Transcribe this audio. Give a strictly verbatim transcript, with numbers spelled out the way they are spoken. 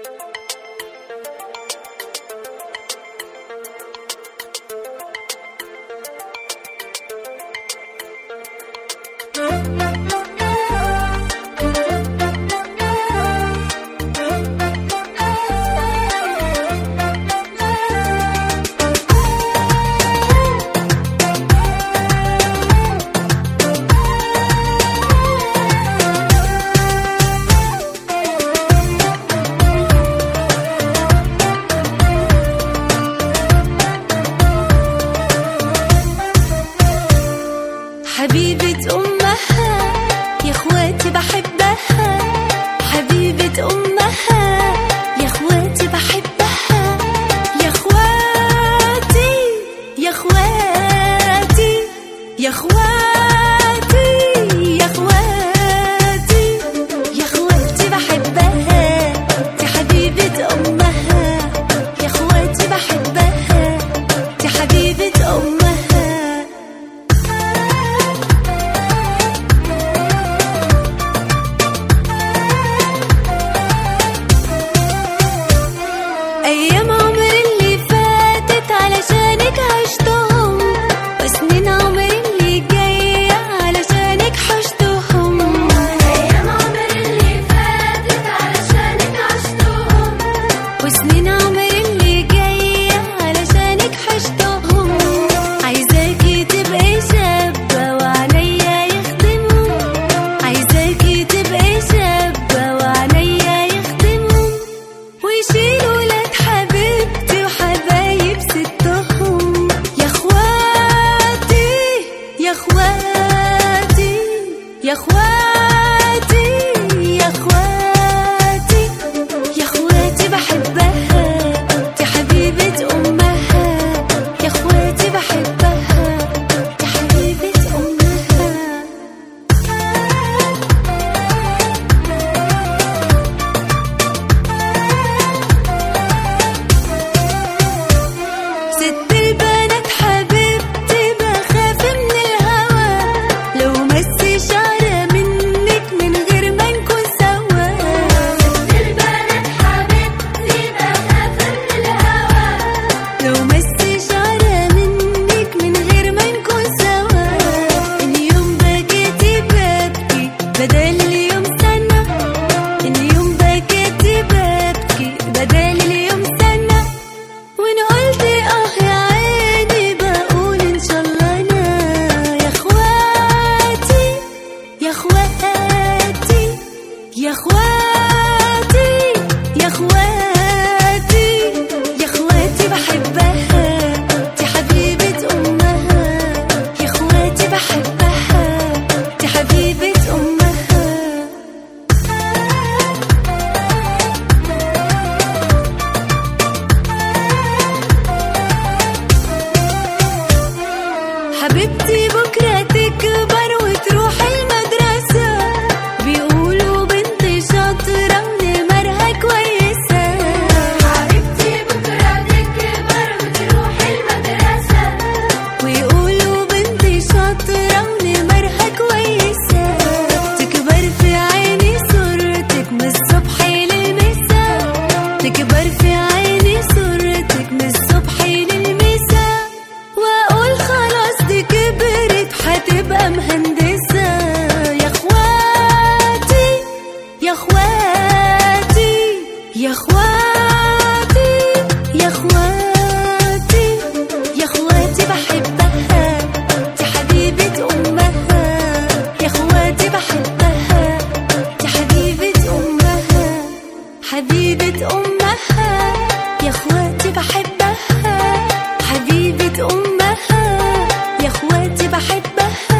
حبيبة أمها يا اخواتي بحبها، حبيبة أمها يا اخواتي بحبها، يا اخواتي يا اخواتي يا اخواتي يا اخواتي يا اخواتي بحبها، دي حبيبة أمها، يا اخواتي بحبها، دي حبيبة أمها. أيام عمري اللي فاتت علشانك عشتهم، وسنين عمري اللي جاية علشانك حشتهم، أيام عمري اللي فاتت علشانك عشتهم، وسنين عمري اللي جاية علشانك حشتهم. عايزاكي تبقي شابة وعليا يخدمهم، عايزاكي تبقي شابة وعليا يخدمهم، ويشيلوا حبيبتي وحبايب ستهم، يا اخواتي يا اخواتي يا اخواتي يا اخواتي يا اخواتي بحبها، دي حبيبة أمها، يا اخواتي بحبها، دي حبيبة أمها. ست البنات حبيبتي بخاف من الهوى، لو مسي شعرة منك من غير ما نكون سوا، ست البنات حبيبتي بخاف من الهوى، لو مسي شعرة منك من غير ما نكون سوا. اليوم بكيتي ببكي بدل اليوم سنة، اليوم بكيتي ببكي بدل اليوم سنة، وانا قلت اه يا عيني بقول ان شاء الله انا، يا اخواتي يا اخواتي يا اخواتي يا اخواتي يا اخواتي بحبها، دي حبيبة أمها، يا اخواتي بحبها، دي حبيبة أمها. حبيبتي بكرة تكبر وتروح المدرسة، بيقولوا بنتي شاطرة ونمرها كويسة، حبيبتي بكرة تكبر وتروح المدرسة، ويقولوا بنتي شاطرة ونمرها كويسة، تكبر في عيني صورتك من الصبح للمساء، تكبر في عيني صورتك من الصبح للمساء، واقول خلاص دي كبرت هتبقى مهندسة، يا اخواتي يا اخواتي يا اخواتي يا اخواتي يا اخواتي بحبها، دي حبيبة أمها، يا اخواتي بحبها، دي حبيبة أمها، حبيبة أمها، يا اخواتي بحبها، حبيبة أمها، يا اخواتي بحبها.